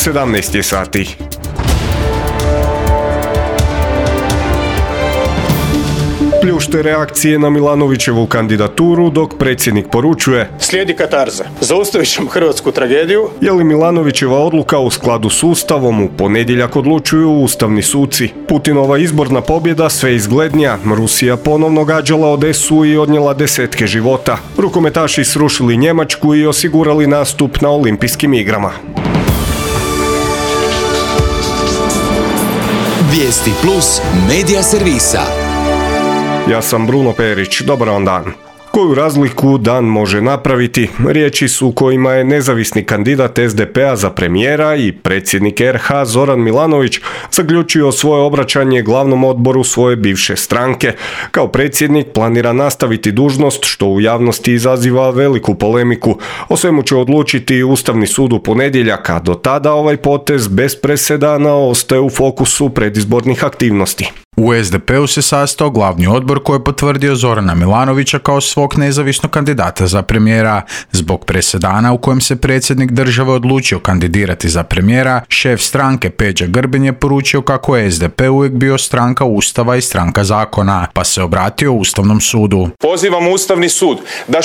17 sati. Pljušte reakcije na Milanovićevu kandidaturu dok predsjednik poručuje: slijedi katarza. Zaustavit ćemo hrvatsku tragediju. Je li Milanovićeva odluka u skladu s Ustavom? U ponedjeljak odlučuju ustavni suci. Putinova izborna pobjeda sve izglednija. Rusija ponovno gađala Odesu i odnijela desetke života. Rukometaši srušili Njemačku i osigurali nastup na olimpijskim igrama. Vijesti plus medija servisa. Ja sam Bruno Perić, dobar vam dan. Koju razliku dan može napraviti? Riječi su kojima je nezavisni kandidat SDP-a za premijera i predsjednik RH Zoran Milanović zaključio svoje obraćanje glavnom odboru svoje bivše stranke. Kao predsjednik planira nastaviti dužnost, što u javnosti izaziva veliku polemiku. O svemu će odlučiti Ustavni sud u ponedjeljak, a do tada ovaj potez bez presedana ostaje u fokusu predizbornih aktivnosti. U SDP-u se sastao glavni odbor koji je potvrdio Zorana Milanovića kao svog nezavisnog kandidata za premijera. Zbog presedana u kojem se predsjednik države odlučio kandidirati za premijera, šef stranke Peđa Grbin je poručio kako je SDP uvijek bio stranka Ustava i stranka zakona, pa se obratio Ustavnom sudu. Pozivam Ustavni sud da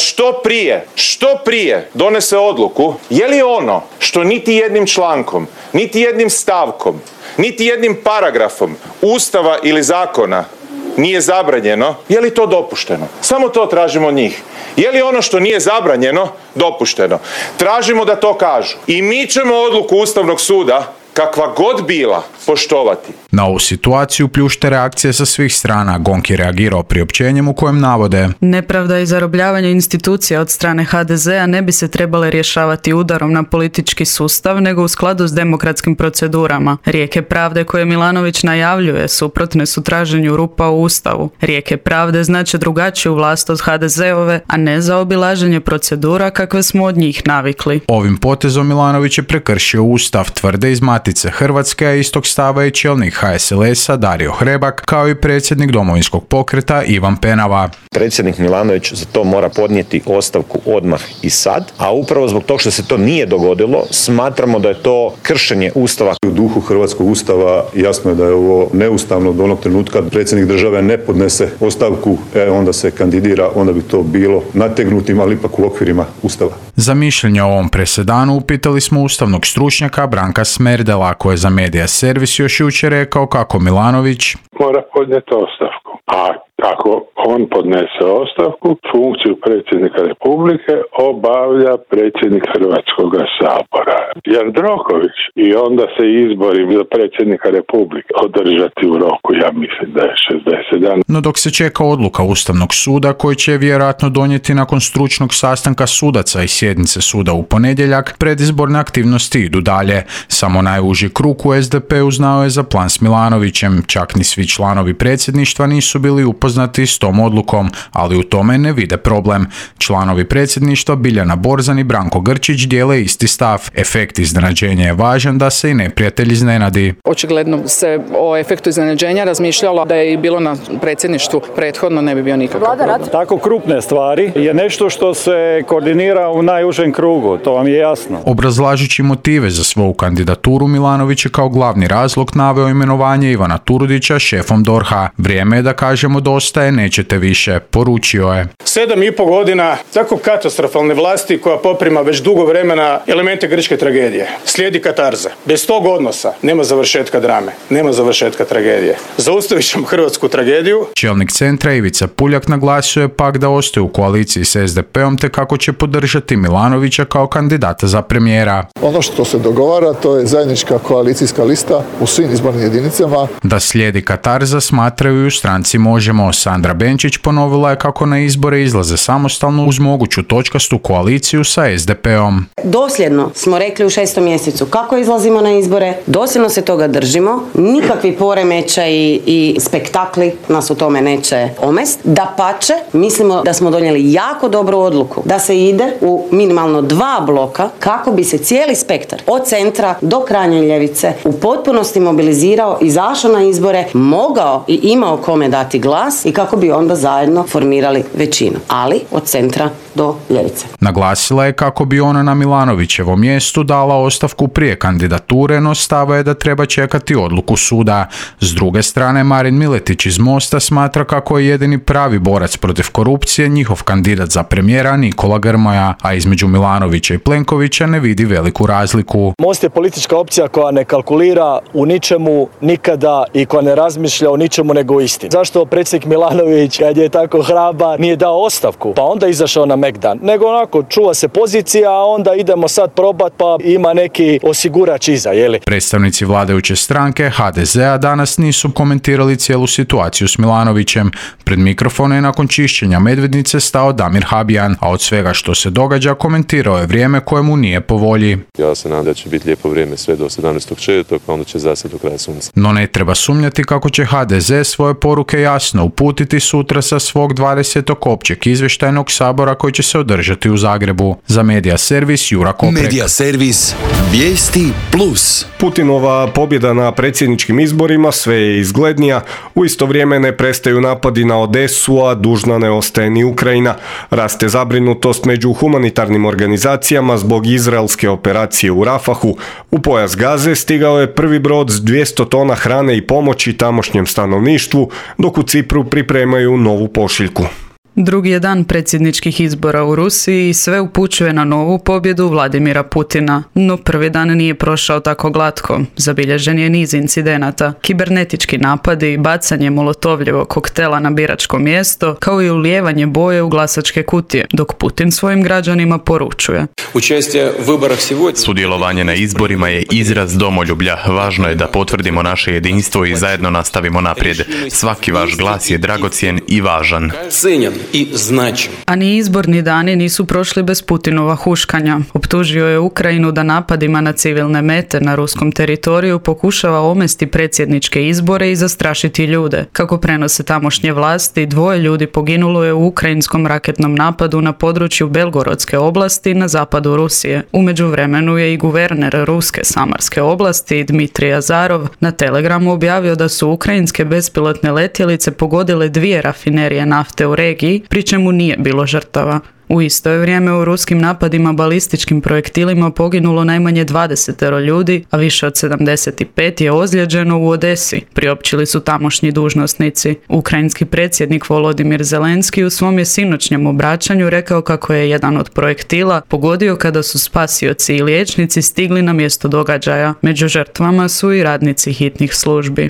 što prije donese odluku je li ono što niti jednim člankom, niti jednim stavkom, niti jednim paragrafom Ustava ili zakona nije zabranjeno, je li to dopušteno? Samo to tražimo od njih. Je li ono što nije zabranjeno dopušteno? Tražimo da to kažu. I mi ćemo odluku Ustavnog suda, kakva god bila, poštovati. Na ovu situaciju pljušte reakcije sa svih strana. GONG je reagirao priopćenjem u kojem navode: nepravda i zarobljavanje institucija od strane HDZ-a ne bi se trebale rješavati udarom na politički sustav, nego u skladu s demokratskim procedurama. Rijeke pravde koje Milanović najavljuje suprotne su traženju rupa u Ustavu. Rijeke pravde znače drugačiju vlast od HDZ-ove, a ne zaobilaženje procedura kakve smo od njih navikli. Ovim potezom Milanović je prekršio Ustav, tvrde iz Matice Hrvatske, a istog stava je čelnik HSLS-a Dario Hrebak, kao i predsjednik Domovinskog pokreta Ivan Penava. Predsjednik Milanović za to mora podnijeti ostavku odmah i sad, a upravo zbog toga što se to nije dogodilo, smatramo da je to kršenje Ustava. U duhu Hrvatskog Ustava jasno je da je ovo neustavno do onog trenutka predsjednik države ne podnese ostavku, onda se kandidira, onda bi to bilo nategnutim, ali ipak u okvirima Ustava. Za mišljenje o ovom presedanu upitali smo ustavnog stručnjaka Branka Smerdela, koji je za Medija servis još jučer rekao kako Milanović mora podnijeti ostavku. A ako on podnese ostavku, funkciju predsjednika Republike obavlja predsjednik Hrvatskog sabora Jandroković, i onda se izbori za predsjednika Republike održati u roku, ja mislim da je 60 dana. No dok se čeka odluka Ustavnog suda, koji će vjerojatno donijeti nakon stručnog sastanka sudaca i sjednice suda u ponedjeljak, predizborne aktivnosti idu dalje. Samo najuži krug u SDP-u znao je za plan s Milanovićem. Čak ni svi članovi predsjedništva nisu bili upoznati s tom odlukom, ali u tome ne vide problem. Članovi predsjedništva Biljana Borzan i Branko Grčić dijele isti stav. Efekt iznenađenja je važan da se i neprijatelj iznenadi. Očigledno se o efektu iznenađenja razmišljalo da je i bilo na predsjedništvu prethodno, ne bi bio nikakav problem. Tako krupne stvari je nešto što se koordinira u najužem krugu, to vam je jasno. Obrazlažući motive za svoju kandidaturu, Milanović je kao glavni razlog naveo imenovanje Ivana Turudića šefom DORH-a. Vrijeme je da kažemo dosta je, nećete više, poručio je. 7,5 godina tako katastrofalne vlasti koja poprima već dugo vremena elemente grčke tragedije. Slijedi katarza. Bez tog odnosa nema završetka drame, nema završetka tragedije. Zaustavit ćemo hrvatsku tragediju. Čelnik centra Ivica Puljak naglasio je pak da ostaje u koaliciji s SDP-om te kako će podržati Milanovića kao kandidata za premijera. Ono što se dogovara, to je zajednička koalicijska lista u svim izbornim jedinicama. Da slijedi katarza smatraju i u stranci Možemo. Sandra Benčić ponovila je kako na izbore izlaze samostalno uz moguću točkastu koaliciju sa SDP-om. Dosljedno smo rekli u 6. mjesecu kako izlazimo na izbore, dosljedno se toga držimo, nikakvi poremećaji i spektakli nas u tome neće omest. Dapače, mislimo da smo donijeli jako dobru odluku da se ide u minimalno 2 bloka kako bi se cijeli spektar od centra do krajnje ljevice u potpunosti mobilizirao, izašao na izbore, mogao i imao kome dati glas i kako bi onda zajedno formirali većinu. Ali od centra do ljevice. Naglasila je kako bi ona na Milanovićevom mjestu dala ostavku prije kandidature, no stava je da treba čekati odluku suda. S druge strane, Marin Miletić iz Mosta smatra kako je jedini pravi borac protiv korupcije njihov kandidat za premijera Nikola Grmoja, a između Milanovića i Plenkovića ne vidi veliku razliku. Most je politička opcija koja ne kalkulira u ničemu nikada i koja ne razmišlja o ničemu nego o istini. Zašto predsjednik Milanović, kad je tako hrabar, nije dao ostavku pa onda izašao na Megdan, nego onako čuva se pozicija, a onda idemo sad probat pa ima neki osigurač iza, jeli? Predstavnici vladajuće stranke HDZ-a danas nisu komentirali cijelu situaciju s Milanovićem. Pred mikrofone je nakon čišćenja Medvednice stao Damir Habijan, a od svega što se događa komentirao je vrijeme koje mu nije po volji. Ja se nadam da će biti lijepo vrijeme sve do 17.4. pa onda će zasjeti do kraja sunca. No ne treba sumnjati kako će HDZ svoje poruke jasno uputiti sutra sa svog 20. općeg izvještajnog sabora koji će se održati u Zagrebu. Za Medija servis Jura Koprek. Medija servis Vijesti Plus. Putinova pobjeda na predsjedničkim izborima sve je izglednija. U isto vrijeme ne prestaju napadi na Odesu, a dužna ne ostaje ni Ukrajina. Raste zabrinutost među humanitarnim organizacijama zbog izraelske operacije u Rafahu. U pojas Gaze stigao je prvi brod s 200 tona hrane i pomoći tamošnjem stanovništvu, dok u Cipru pripremaju novu pošiljku. Drugi je dan predsjedničkih izbora u Rusiji i sve upućuje na novu pobjedu Vladimira Putina. No prvi dan nije prošao tako glatko. Zabilježen je niz incidenata, kibernetički napadi, bacanje molotovljevog koktela na biračko mjesto, kao i ulijevanje boje u glasačke kutije, dok Putin svojim građanima poručuje. Sudjelovanje na izborima je izraz domoljublja. Važno je da potvrdimo naše jedinstvo i zajedno nastavimo naprijed. Svaki vaš glas je dragocjen i važan. A ni izborni dani nisu prošli bez Putinova huškanja. Optužio je Ukrajinu da napadima na civilne mete na ruskom teritoriju pokušava omesti predsjedničke izbore i zastrašiti ljude. Kako prenose tamošnje vlasti, 2 ljudi poginulo je u ukrajinskom raketnom napadu na području Belgorodske oblasti na zapadu Rusije. U međuvremenu je i guverner ruske Samarske oblasti Dmitrij Azarov na Telegramu objavio da su ukrajinske bespilotne letjelice pogodile 2 rafinerije nafte u regiji, pri čemu nije bilo žrtava. U isto je vrijeme u ruskim napadima balističkim projektilima poginulo najmanje 20 ljudi, a više od 75 je ozlijeđeno u Odesi, priopćili su tamošnji dužnosnici. Ukrajinski predsjednik Volodimir Zelenski u svom je sinoćnjem obraćanju rekao kako je jedan od projektila pogodio kada su spasioci i liječnici stigli na mjesto događaja. Među žrtvama su i radnici hitnih službi.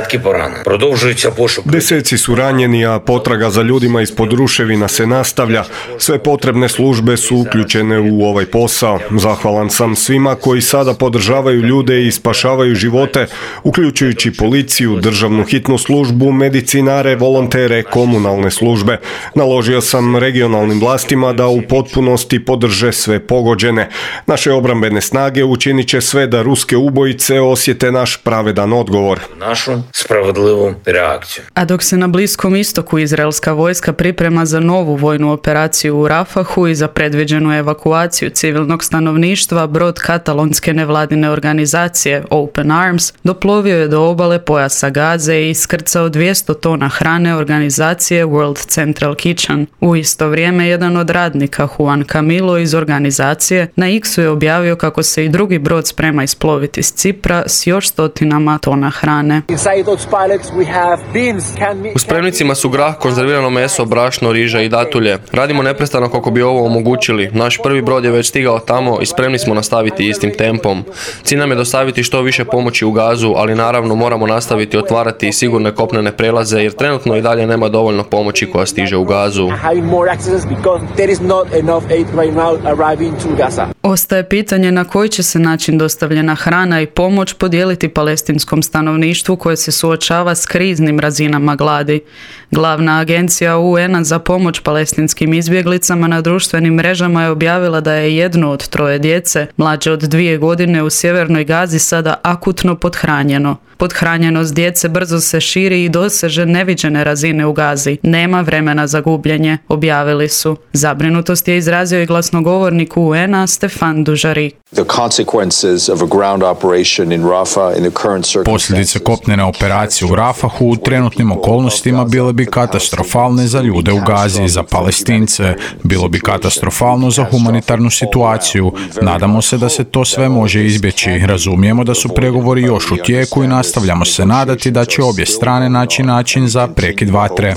Deseci su ranjeni, a potraga za ljudima ispod ruševina se nastavlja. Sve potrebne službe su uključene u ovaj posao. Zahvalan sam svima koji sada podržavaju ljude i spašavaju živote, uključujući policiju, državnu hitnu službu, medicinare, volontere, komunalne službe. Naložio sam regionalnim vlastima da u potpunosti podrže sve pogođene. Naše obrambene snage učinit će sve da ruske ubojice osjete naš pravedan odgovor. Našu spravodlivu reakciju. A dok se na Bliskom istoku izraelska vojska priprema za novu vojnu operaciju u Rafahu i za predviđenu evakuaciju civilnog stanovništva, brod katalonske nevladine organizacije Open Arms doplovio je do obale pojasa Gaze i iskrcao 200 tona hrane organizacije World Central Kitchen. U isto vrijeme jedan od radnika, Juan Camilo iz organizacije, na X-u je objavio kako se i drugi brod sprema isploviti s Cipra s još stotinama tona hrane. U spremnicima su grah, konzervirano meso, brašno, riža i datulje. Radimo neprestano kako bi ovo omogućili. Naš prvi brod je već stigao tamo i spremni smo nastaviti istim tempom. Cilj nam je dostaviti što više pomoći u Gazu, ali naravno moramo nastaviti otvarati sigurne kopnene prelaze jer trenutno i dalje nema dovoljno pomoći koja stiže u Gazu. Ostaje pitanje na koji će se način dostavljena hrana i pomoć podijeliti palestinskom stanovništvu koje se suočava s kriznim razinama gladi. Glavna agencija UN-a za pomoć palestinskim izbjeglicama na društvenim mrežama je objavila da je jedno od 3 djece, mlađe od 2 godine, u sjevernoj Gazi sada akutno pothranjeno. Pothranjenost djece brzo se širi i doseže neviđene razine u Gazi. Nema vremena za gubljenje, objavili su. Zabrinutost je izrazio i glasnogovornik UN-a Stefan Dujarric. Posljedice kopnene operacije u Rafahu u trenutnim okolnostima bile bi katastrofalne za ljude u Gazi, za Palestince. Bilo bi katastrofalno za humanitarnu situaciju. Nadamo se da se to sve može izbjeći. Razumijemo da su pregovori još u tijeku i nastavljamo se nadati da će obje strane naći način za prekid vatre.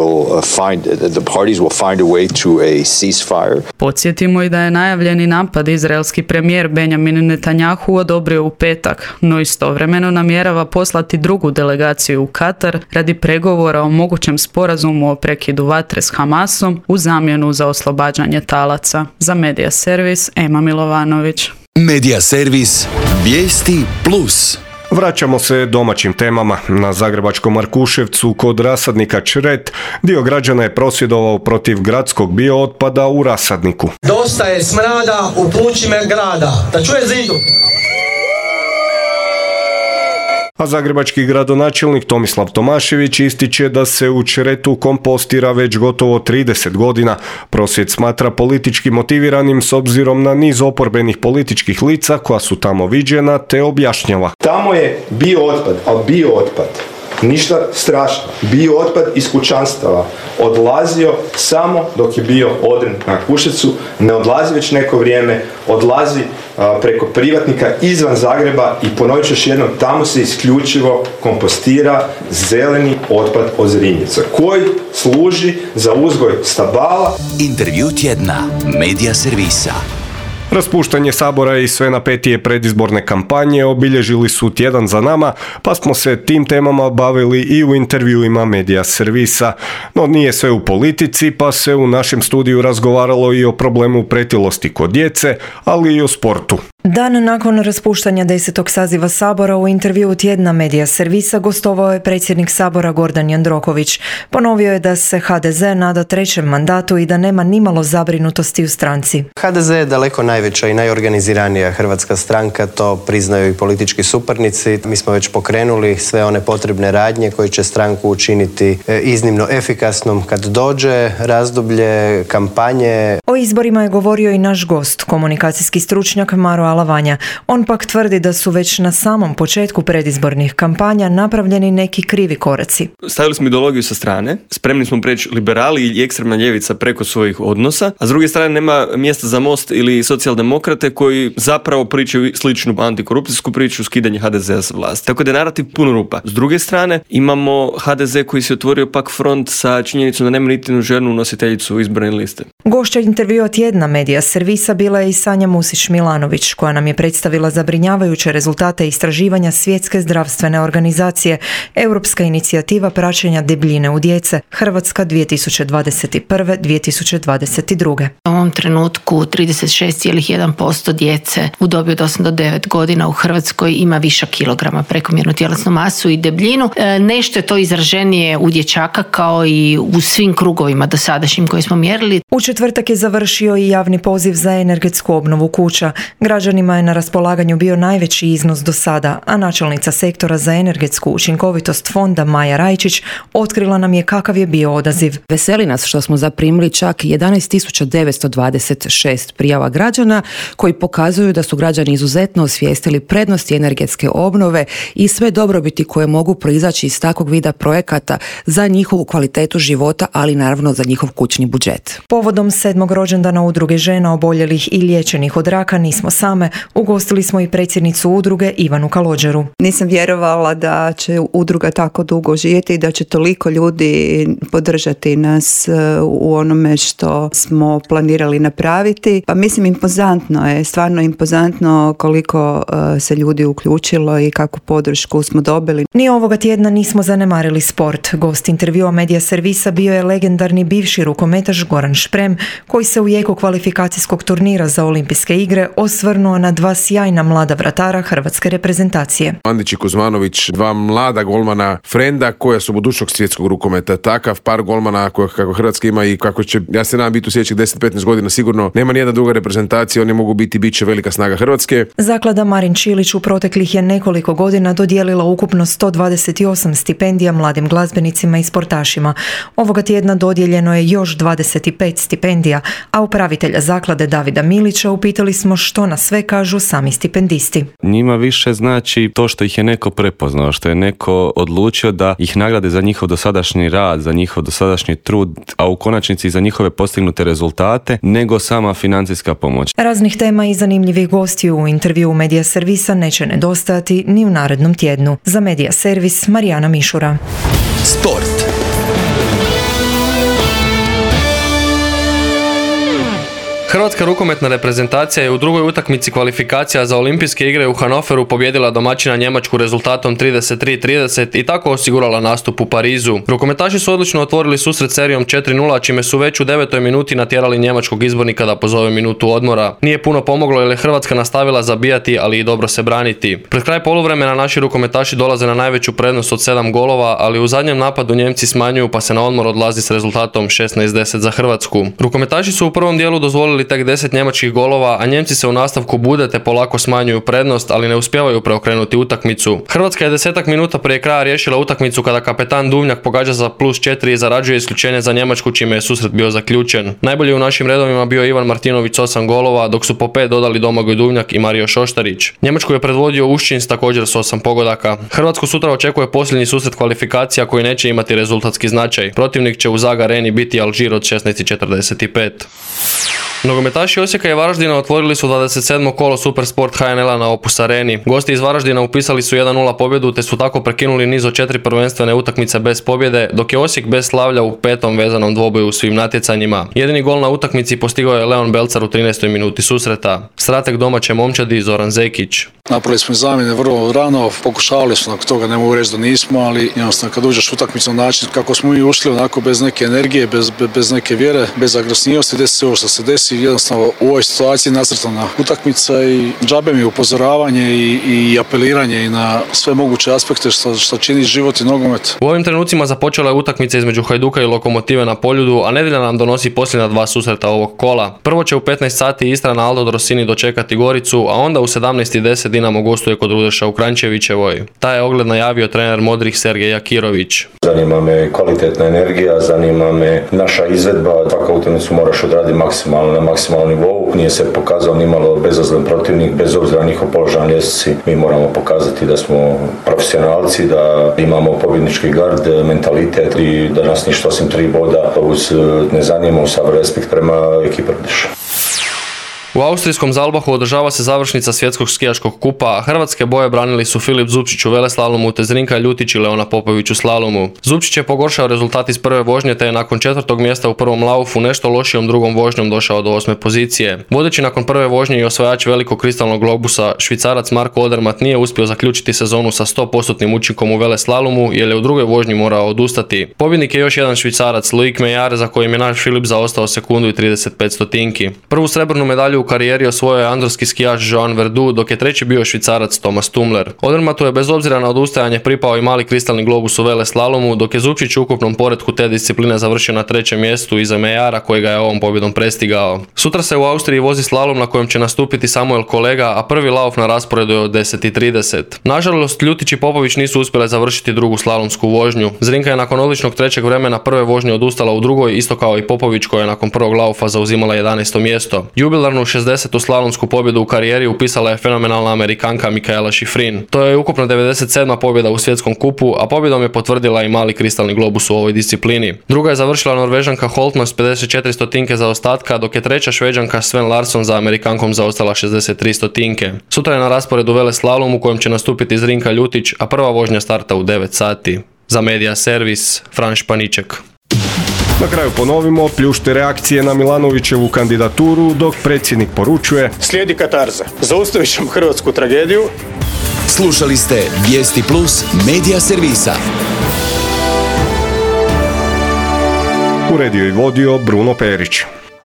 Podsjetimo i da je najavljeni napad izraelski premijer Benjamin Netanjahu odobrio u petak, no istovremeno namjerava poslati drugu delegaciju u Katar radi pregovora o mogućem sporazumu o prekidu vatre s Hamasom u zamjenu za oslobađanje talaca. Za Medija servis, Ema Milovanović. Medija servis Vijesti Plus. Vraćamo se domaćim temama. Na zagrebačkom Markuševcu kod rasadnika Čret dio građana je prosvjedovao protiv gradskog biootpada u rasadniku. Dosta je smrada u plućima grada. Da čuje zidu. A zagrebački gradonačelnik Tomislav Tomašević ističe da se u Čretu kompostira već gotovo 30 godina. Prosvjed smatra politički motiviranim s obzirom na niz oporbenih političkih lica koja su tamo viđena, te objašnjava. Tamo je biootpad, a biootpad, ništa strašno, biootpad iz kućanstava odlazio samo dok je bio odren na Markuševcu, ne odlazi već neko vrijeme, odlazi preko privatnika izvan Zagreba i ponovit ću još jednom, tamo se isključivo kompostira zeleni otpad od Zrinjevca koji služi za uzgoj stabala. Intervju tjedna Medija servisa. Raspuštanje Sabora i sve napetije predizborne kampanje obilježili su tjedan za nama, pa smo se tim temama bavili i u intervjuima Medija servisa. No nije sve u politici, pa se u našem studiju razgovaralo i o problemu pretilosti kod djece, ali i o sportu. Dan nakon raspuštanja 10. saziva Sabora u intervjuu tjedna Medija servisa gostovao je predsjednik Sabora Gordan Jandroković. Ponovio je da se HDZ nada trećem mandatu i da nema nimalo zabrinutosti u stranci. HDZ je daleko najveća i najorganiziranija hrvatska stranka, to priznaju i politički suparnici. Mi smo već pokrenuli sve one potrebne radnje koje će stranku učiniti iznimno efikasnom kad dođe razdoblje kampanje. O izborima je govorio i naš gost, komunikacijski stručnjak Maro Alavanja. On pak tvrdi da su već na samom početku predizbornih kampanja napravljeni neki krivi koraci. Stavili smo ideologiju sa strane, spremni smo preći liberali i ekstremna ljevica preko svojih odnosa, a s druge strane nema mjesta za Most ili socijaldemokrate koji zapravo pričaju sličnu antikorupcijsku priču, skidanje HDZ-a sa vlasti. Tako da je narativ puno rupa. S druge strane imamo HDZ koji se otvorio pak front sa činjenicom da nema niti jednu ženu nositeljicu izborne liste. Gošća intervjua tjedna Medija servisa bila je i Sanja Musić-Milanović, koja nam je predstavila zabrinjavajuće rezultate istraživanja Svjetske zdravstvene organizacije, Europska inicijativa praćenja debljine u djece, Hrvatska 2021-2022. U ovom trenutku 36,1% djece u dobi od 8 do 9 godina u Hrvatskoj ima višak kilograma, prekomjernu tjelesnu masu i debljinu. Nešto je to izraženije u dječaka kao i u svim krugovima dosadašnjim koje smo mjerili. U četvrtak je završio i javni poziv za energetsku obnovu kuća. Građanima je na raspolaganju bio najveći iznos do sada, a načelnica sektora za energetsku učinkovitost fonda Maja Rajčić otkrila nam je kakav je bio odaziv. Veseli nas što smo zaprimili čak 11.926 prijava građana koji pokazuju da su građani izuzetno osvijestili prednosti energetske obnove i sve dobrobiti koje mogu proizaći iz takvog vida projekata za njihovu kvalitetu života, ali naravno za njihov kućni budžet. Povodom 7. rođendana udruge žena oboljelih i liječenih od raka Nismo same, ugostili smo i predsjednicu udruge Ivanu Kalođeru. Nisam vjerovala da će udruga tako dugo živjeti i da će toliko ljudi podržati nas u onome što smo planirali napraviti. Pa mislim, impozantno je, stvarno impozantno koliko se ljudi uključilo i kakvu podršku smo dobili. Ni ovoga tjedna nismo zanemarili sport. Gost intervjua Medija servisa bio je legendarni bivši rukometaš Goran Šprem, koji se u jeku kvalifikacijskog turnira za olimpijske igre osvrnuo na dva sjajna mlada vratara hrvatske reprezentacije. Mandić i Kuzmanović, dva mlada golmana frenda koja su budućnost svjetskog rukometa. Takav par golmana kako Hrvatska ima i kako će, ja se nadam, biti u sljedećih 10-15 godina sigurno nema nijedna druga reprezentacija, oni mogu biti, bit će velika snaga Hrvatske. Zaklada Marin Čilić u proteklih je nekoliko godina dodijelila ukupno 128 stipendija mladim glazbenicima i sportašima. Ovoga tjedna dodijeljeno je još 25 stipendija stipendija, a upravitelja zaklade Davida Milića upitali smo što na sve kažu sami stipendisti. Njima više znači to što ih je neko prepoznao, što je neko odlučio da ih nagrade za njihov dosadašnji rad, za njihov dosadašnji trud, a u konačnici za njihove postignute rezultate, nego sama financijska pomoć. Raznih tema i zanimljivih gostiju u intervjuu Medija Servisa neće nedostajati ni u narednom tjednu. Za Medija Servis, Marijana Mišura. Sport. Hrvatska rukometna reprezentacija je u drugoj utakmici kvalifikacija za olimpijske igre u Hanoveru pobijedila domaćina Njemačku rezultatom 33-30 i tako osigurala nastup u Parizu. Rukometaši su odlično otvorili susret serijom 4:0, čime su već u 9. minuti natjerali njemačkog izbornika da pozove minutu odmora. Nije puno pomoglo jer je Hrvatska nastavila zabijati, ali i dobro se braniti. Pred kraj poluvremena naši rukometaši dolaze na najveću prednost od 7 golova, ali u zadnjem napadu Njemci smanjuju pa se na odmor odlazi s rezultatom 16-10 za Hrvatsku. Rukometaši su u prvom dijelu dozvolili tek 10 njemačkih golova, a Njemci se u nastavku bude te polako smanjuju prednost, ali ne uspijevaju preokrenuti utakmicu. Hrvatska je 10 minuta prije kraja riješila utakmicu kada kapetan Duvnjak pogađa za +4 i zarađuje isključenje za Njemačku, čime je susret bio zaključen. Najbolji u našim redovima bio Ivan Martinović s 8 golova, dok su po 5 dodali Domagoj Duvnjak i Mario Šoštarić. Njemačku je predvodio Uščins također s 8 pogodaka. Hrvatsku sutra očekuje posljednji susret kvalifikacija koji neće imati rezultatski značaj. Protivnik će u Zaga Areni biti Alžir od 16:45. Nogometaši Osijeka i Varaždina otvorili su 27. kolo Supersport HNL-a na Opus Areni. Gosti iz Varaždina upisali su 1:0 pobjedu te su tako prekinuli niz od 4 prvenstvene utakmice bez pobjede, dok je Osijek bez slavlja u 5. vezanom dvoboju u svim natjecanjima. Jedini gol na utakmici postigao je Leon Belcar u 13. minuti susreta. Strateg domaće momčadi Zoran Zekić. Napravili smo zamjene vrlo rano, pokušavali smo, nakon toga ne mogu reći da nismo, ali jednostavno kad uđeš u utakmicu na način kako smo mi ušli, onako bez neke energije, bez neke vjere, bez agresivnosti, desi se ovo što se desi, jednostavno u ovoj situaciji nacrtana utakmica i džabe mi upozoravanje i apeliranje i na sve moguće aspekte što čini život i nogomet. U ovim trenucima započela je utakmica između Hajduka i Lokomotive na Poljudu, a nedjelja nam donosi posljednja 2 susreta ovog kola. Prvo će u 15 sati Istra na Aldo Rossini dočekati Goricu, a onda u 17:10 Dinamo gostuje kod Rudeša u Kranjčevićevoj. Taj je ogled najavio trener Modrih Sergej Jakirović. Zanima me kvalitetna energija, zanima me naša izvedba. Svaku utakmicu moraš odraditi maksimalno na maksimalnom nivou. Nije se pokazao ni malo bezazlen protivnik, bez obzira na njihov položaj na ljestvici. Mi moramo pokazati da smo profesionalci, da imamo pobjednički gard, mentalitet i da nas ništa osim 3 boda uz nezanimljiv sav respekt prema ekipi Rudeša. U austrijskom Zalbahu održava se završnica svjetskog skijaškog kupa, a hrvatske boje branili su Filip Zupčić u veleslalomu te Zrinka Ljutić i Leona Popović u slalomu. Zupčić je pogoršao rezultat iz prve vožnje te je nakon 4. mjesta u prvom laufu nešto lošijom drugom vožnjom došao do 8. pozicije. Vodeći nakon prve vožnje i osvajač velikog kristalnog globusa, Švicarac Marko Odermatt nije uspio zaključiti sezonu sa 100% učinkom u veleslalomu jer je u drugoj vožnji morao odustati. Pobjednik je još jedan Švicarac, Loic Meillard, za kojim je naš Filip zaostao sekundu i 35 stotinki. Prvu srebrnu medalju u karijeri osvojio je andorski skijaš Joan Verdu, dok je treći bio Švicarac Thomas Tumler. Odermattu je bez obzira na odustajanje pripao i mali kristalni globus u veleslalomu, dok je Zupčić u ukupnom poretku te discipline završio na 3. mjestu iza Meillarda kojega je ovom pobjedom prestigao. Sutra se u Austriji vozi slalom na kojem će nastupiti Samuel Kolega, a prvi lauf na rasporedu je od 10:30. Nažalost, Ljutić i Popović nisu uspjele završiti drugu slalomsku vožnju. Zrinka je nakon odličnog trećeg vremena prve vožnje odustala u drugoj, isto kao i Popović koja je nakon prvog laufa zauzimala 11. mjesto. Jubilarnu 60. slalomsku pobjedu u karijeri upisala je fenomenalna Amerikanka Mikaela Schifrin. To je ukupno 97. pobjeda u svjetskom kupu, a pobjedom je potvrdila i mali kristalni globus u ovoj disciplini. Druga je završila Norvežanka Holtman s 54 stotinke zaostatka, dok je treća Šveđanka Sven Larsson za Amerikankom zaostala 63 stotinke. Sutra je na rasporedu veleslalom u kojem će nastupiti Zrinka Ljutić, a prva vožnja starta u 9 sati. Za Medija Servis, Fran Španiček. Na kraju ponovimo, pljušte reakcije na Milanovićevu kandidaturu, dok predsjednik poručuje: slijedi katarza. Zaustavit ćemo hrvatsku tragediju. Slušali ste Vijesti Plus Medija Servisa. Uredio i vodio Bruno Perić.